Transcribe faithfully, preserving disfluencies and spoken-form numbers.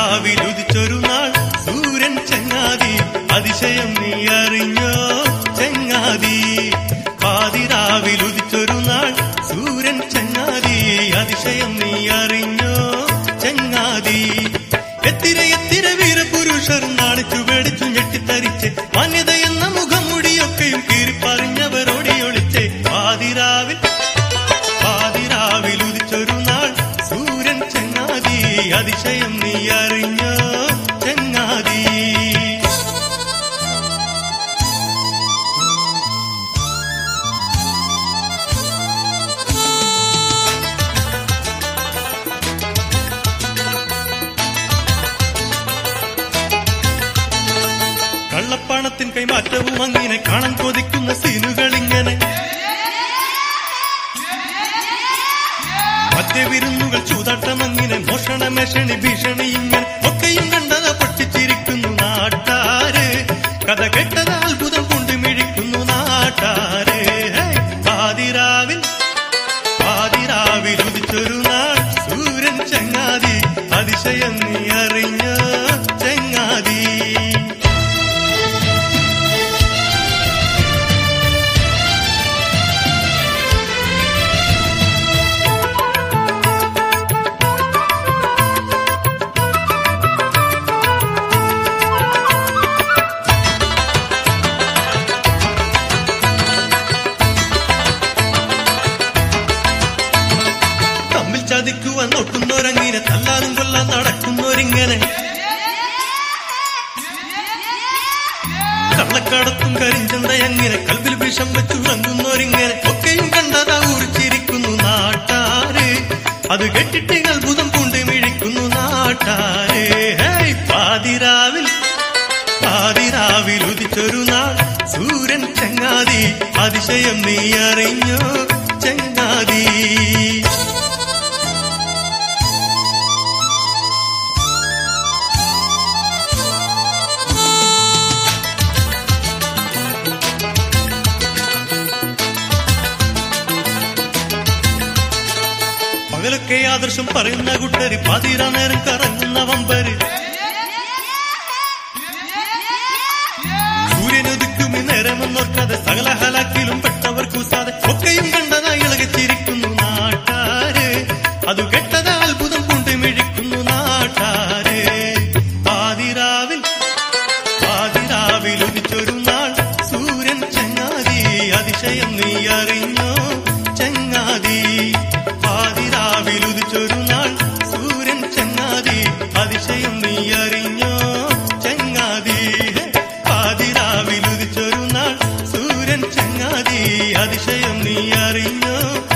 പാതിരാവിലുദിച്ചൊരു നാൾ സൂര്യൻ ചങ്ങാതി അതിശയം നീ അറിഞ്ഞോ ചങ്ങാതി. പാതിരാവിലുദിച്ചൊരു നാൾ സൂര്യൻ ചങ്ങാതി അതിശയം നീ അറിഞ്ഞോ ചങ്ങാതി. എത്തിര എത്തിര വീരപുരുഷർ നാണിച്ചു പേടിച്ചു ഞെട്ടിത്തരിച്ച് മാന്യതയെന്ന മുഖംമുടിയൊക്കെയും കീറിപ്പറിഞ്ഞവരോടിയൊളിച്ച് പാതിരാവിൽ പാതിരാവിലുദിച്ചൊരു നാൾ സൂര്യൻ ചങ്ങാതി അതിശയം നീ അറിഞ്ഞോ ചങ്ങാതി. കള്ളപ്പണത്തിൻ കൈമാറ്റവും അങ്ങനെ കാണാൻ കൊതിക്കുന്ന സീനുകളിങ്ങനെ മദ്യവിരുന്നുകൾ ചൂതാട്ടമങ്ങനെ മോഷണമേഷണി ഭീഷണി ഇങ്ങനെ ഒക്കെയും കണ്ടത് പൊട്ടിച്ചിരിക്കുന്നു നാട്ടാര്. കഥ കേട്ടത് അത്ഭുതം കൊണ്ട് മിഴിക്കുന്നു നാട്ടാര്. പാതിരാവിൽ പാതിരാവിൽ ഉദിച്ചൊരു നാൾ സൂര്യൻ ചങ്ങാതി അതിശയം നീ അറിഞ്ഞോ ചങ്ങാതി. ചതിക്കുവാൻ നോക്കുന്നോരങ്ങനെ തല്ലാനും കൊല്ലാൻ നടക്കുന്നോരിങ്ങനെ കള്ളക്കടത്തും കരിഞ്ചന്തയങ്ങനെ കൽവിൽ വിഷം വെച്ചുറങ്ങുന്നോരിങ്ങനെ ഒക്കെയും കണ്ടതാ ഉറിച്ചിരിക്കുന്നു നാട്ടാര്. അത് കെട്ടിട്ട് അത്ഭുതം കൊണ്ട് മിഴിക്കുന്നു നാട്ടാര്. പാതിരാവിൽ പാതിരാവിൽ ഉദിച്ചൊരു നാൾ സൂര്യൻ ചങ്ങാതി അതിശയം നീ അറിഞ്ഞോ ചങ്ങാതി. പകലൊക്കെ ആദർശം പറയുന്ന കുട്ടര് പാതിരാ നേരം കറങ്ങുന്ന വമ്പര് സൂര്യനുദിക്കുമി നേരമെന്നോർക്കാതെ സകല ഹലാക്കിലും പെട്ടവർ കൂസാതെ ഒക്കെയും കണ്ടതായി ഇളകിച്ചിരിക്കുന്നു നാട്ടാര്. അത് കെട്ടത് അത്ഭുതം കൊണ്ട് മിഴിക്കുന്നു നാട്ടാര്. പാതിരാവിൽ പാതിരാവിൽ ഉദിച്ചൊരു നാൾ സൂര്യൻ ചങ്ങാതി അതിശയം നീ അറിഞ്ഞോ ചങ്ങാതി. പാതിരാവിലുദിച്ചൊരു നാൾ സൂര്യൻ ചങ്ങാതി അതിശയം നീ അറിഞ്ഞോ ചങ്ങാതി. പാതിരാവിലുദിച്ചൊരു നാൾ സൂര്യൻ ചങ്ങാതി അതിശയം നീ അറിഞ്ഞോ